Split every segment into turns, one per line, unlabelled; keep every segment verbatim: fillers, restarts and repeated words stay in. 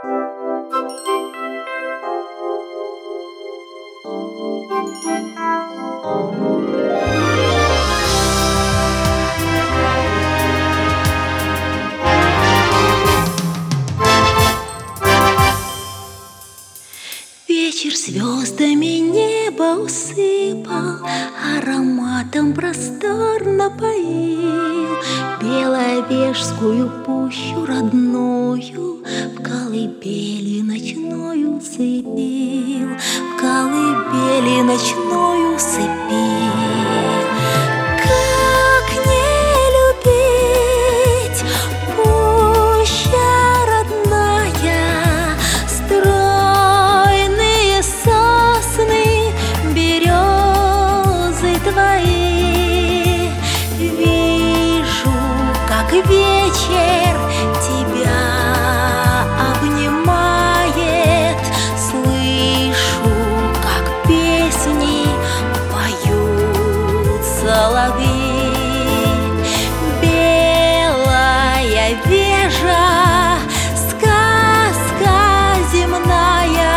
Вечер звездами небо усыпал, ароматом просторно поил, Беловежскую пущу родную в колыбели ночною усыпил, в колыбели ночною усыпил. Как не любить пуща родная, стройные сосны, березы твои. Вижу, как вечер тебя обнимает, слышу, как песни поют соловьи. Белая вежа, сказка земная,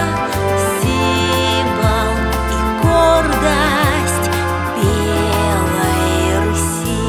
символ и гордость белой Руси.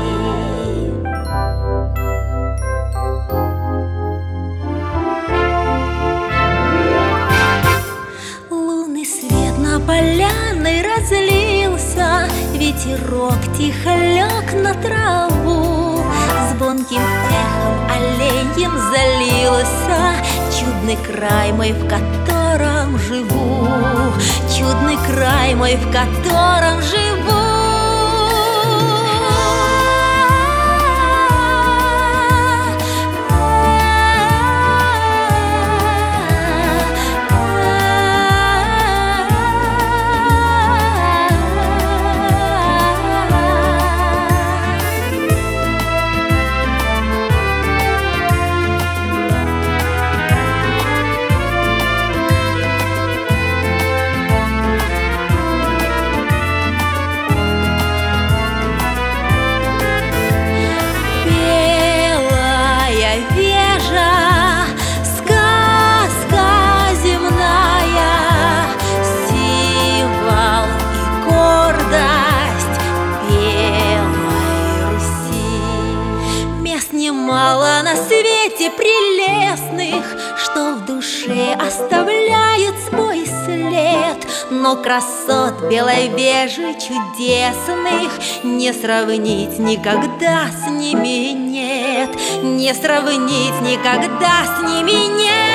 Лунный свет на поляной разлился, ветерок тихо лег на траву, звонким эхом оленьем залился чудный край мой, в котором живу, чудный край мой, в котором живу. Немало на свете прелестных, что в душе оставляют свой след, но красот Беловежья чудесных не сравнить никогда с ними нет, не сравнить никогда с ними нет.